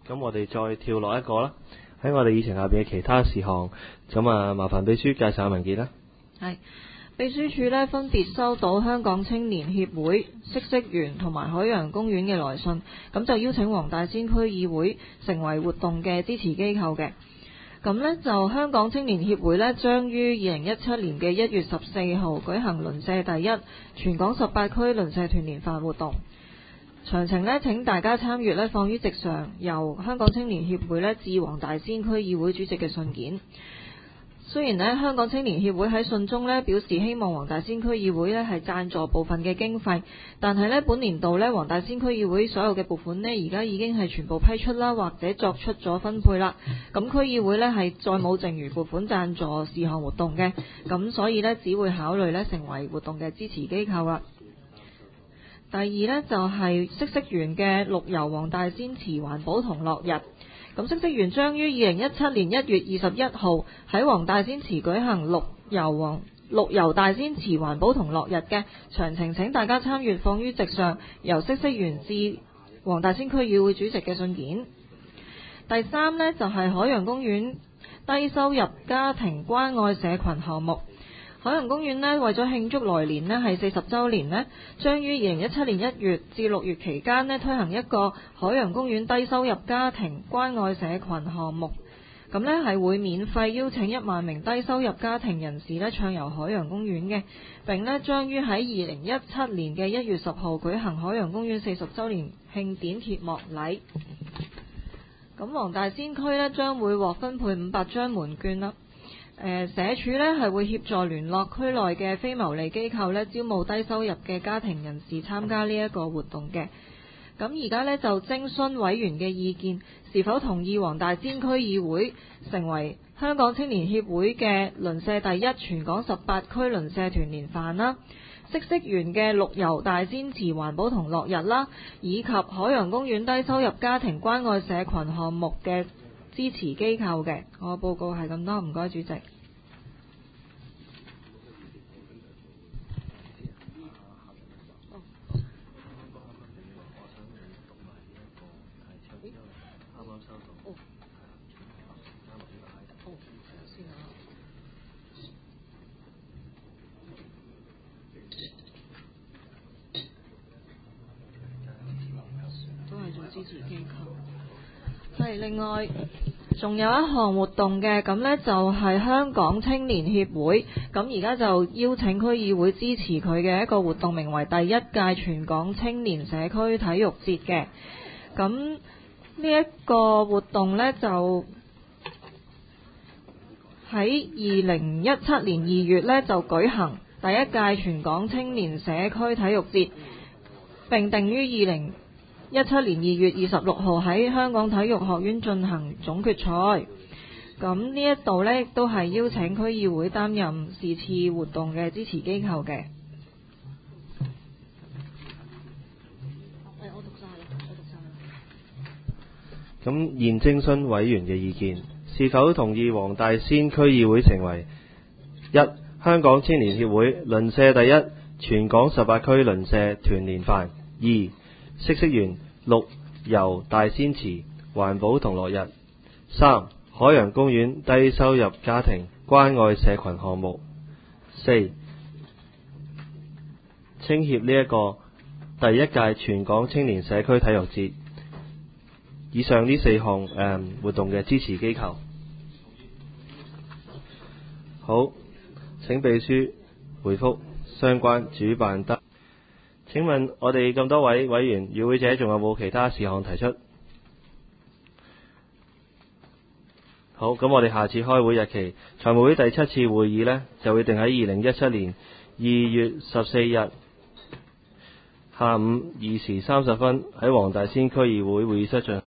咁我哋再跳落一個啦，喺我哋議程下邊嘅其他事項，咁麻煩秘書介紹下文件啦。 係秘書處呢，分別收到香港青年協會、嗇色園同埋海洋公園嘅來信，咁就邀請黃大仙區議會成為活動嘅支持機構嘅。咁呢，就香港青年協會呢，將於2017年嘅1月14號舉行鄰舍第一全港18區鄰舍團年飯活動。詳情呢，請大家參閱呢，放於席上，由香港青年協會呢致黃大仙區議會主席嘅信件。雖然呢，香港青年協會喺信中呢表示希望黃大仙區議會呢係贊助部分嘅經費，但係呢，本年度呢，黃大仙區議會所有嘅撥款呢而家已經係全部批出啦，或者作出咗分配啦。咁區議會呢係再冇剩餘撥款贊助事項活動嘅，咁所以呢，只會考慮呢成為活動嘅支持機構啦。第二呢，就係嗇色園嘅綠遊黃大仙祠環保同樂日。咁嗇色園將於2017年1月21號喺黃大仙祠舉行綠遊大仙祠環保同樂日嘅，詳情請大家參閱放於席上，由嗇色園致黃大仙區議會主席嘅信件。第三呢，就係海洋公園低收入家庭關愛社群項目。海洋公園呢，為咗慶祝來年呢係40週年呢，將於2017年1月至6月期間呢推行一個海洋公園低收入家庭關愛社群項目。咁呢係會免費邀請1萬名低收入家庭人士呢暢遊海洋公園嘅，並呢將於喺2017年嘅1月10號舉行海洋公園40週年慶典揭幕禮。咁黃大仙區呢將會獲分配500張門券啦。社署呢係會協助聯絡區內嘅非牟利機構呢招募低收入嘅家庭人士參加呢一個活動嘅。咁而家呢，就徵詢委員嘅意見，是否同意黃大仙區議會成為香港青年協會嘅鄰舍第一全港18區鄰舍團年飯啦，嗇色園嘅綠遊大仙祠環保同樂日啦，以及海洋公園低收入家庭關愛社群項目嘅支持機構嘅。我報告係咁多，唔該主席。都係做支持機構。係另外仲有一項活動嘅，咁呢就係香港青年協會，咁而家就邀請區議會支持佢嘅一個活動，名為第1屆全港青年社區體育節嘅。咁呢一個活動呢，就喺2017年2月呢就舉行第1屆全港青年社區體育節，並定於2017年2月26號喺香港體育學院進行總決賽。咁呢一度呢，都係邀請區議會擔任是次活動嘅支持機構嘅。 咁現徵詢委員嘅意見，是否同意黃大仙區議會成為一香港青年協會鄰舍第一全港18區鄰舍團年飯，二嗇色園綠遊大仙祠環保同樂日，三海洋公園低收入家庭關愛社群項目，四青協呢一個第1屆全港青年社區體育節。以上呢4項活動嘅支持機構。好，請秘書回覆相關主辦單。請問我哋咁多位委員與會者仲有冇其他事項提出？好，咁我哋下次開會日期，財務會第7次會議呢，就會定喺2017年2月14日下午2時30分喺黃大仙區議會會議室進行。